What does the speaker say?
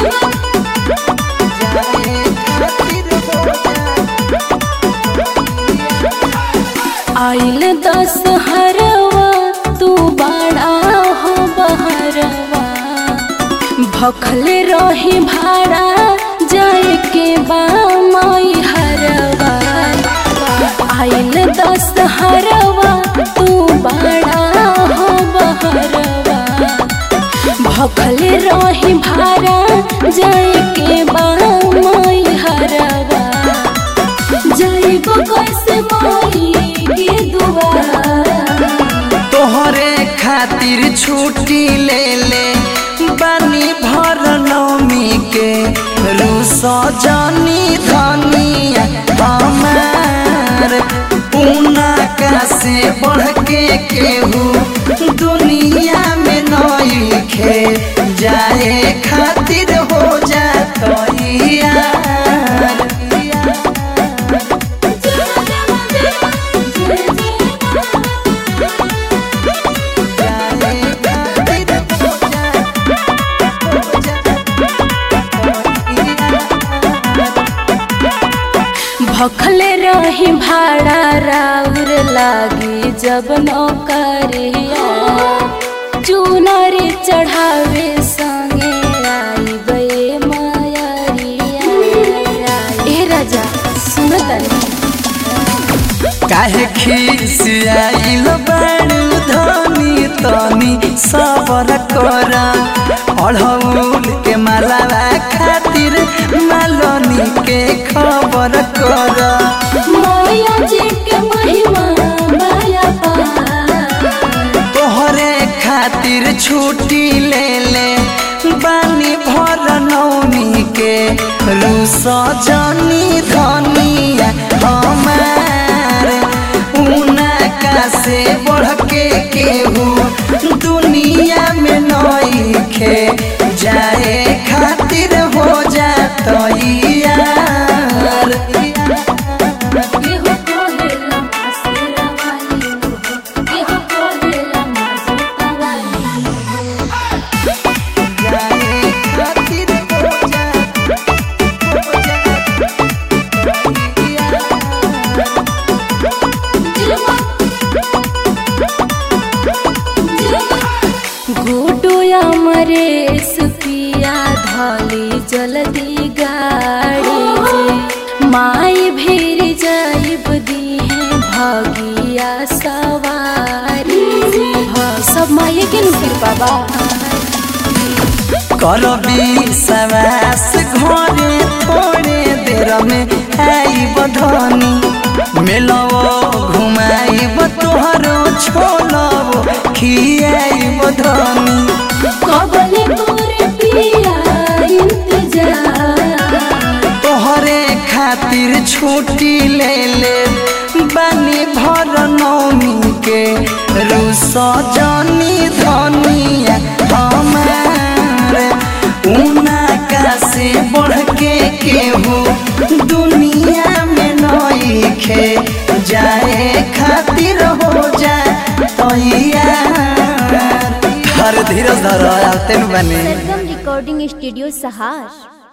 आइल दशहरवा तू बड़ा हो बहरवा, भखले रही भाड़ा जाए के बा माई हरवा। आइल दशहरवा तू बड़ा हो बहरवा, भखले रही भाड़ा जाए के बा माई हरवा। जाइब कैसे माई के दुआर, तोहरे खातिर छुट्टी ले ले बानी भर नवमी के। रूस जानी धनिया हमार, उनका से बढ़ के केहू दुनिया में नइखे। जाए खातिर हो जात यार। भखले रही भाड़ा राउर लागी जब नौकरिया। चुनरी चढ़ावे संगे आई बे मायरिया। ए राजा सुन तनी, काहे खिसियाइल बाड़ू धनी तनी सबर कर। अढ़ौल के मालावा खातिर मालनी के खबर कर। मैया जी के महिमा माया पार, तोहरे खातिर छुट्टी ले ले बानी भर नवमी के। रूस जानी धनिया हमार, उनका से बढ़ के केहू दुनिया में नइखे। जाए खातिर हो जात यार। केहू कहेला मासेरा वाली हो, केहू कहेला मासूता वाली हो। जाए खातिर हो जात गुडो अमरेश पिया धली जल्दी गाड़ी जे। माई भीर जाइब दीहे भगिया सवारी जे। सब माई के कृपा बा। करबी सवास घरे थोड़े देर में आइब धनी। मेलवो घुमाइब तोहरो छोलवो खियाइब धनी। कबले करे पिया इंतजार, तोहरे खातिर छुट्टी ले ले बानी भर नवमी के। रूस जानी धनिया हमार, उनका से बढ़ के केहू दुनिया में नइखे। जाए खातिर हो जात यार। हर धीरज धर आते बने। सरगम रिकॉर्डिंग स्टूडियो सहार।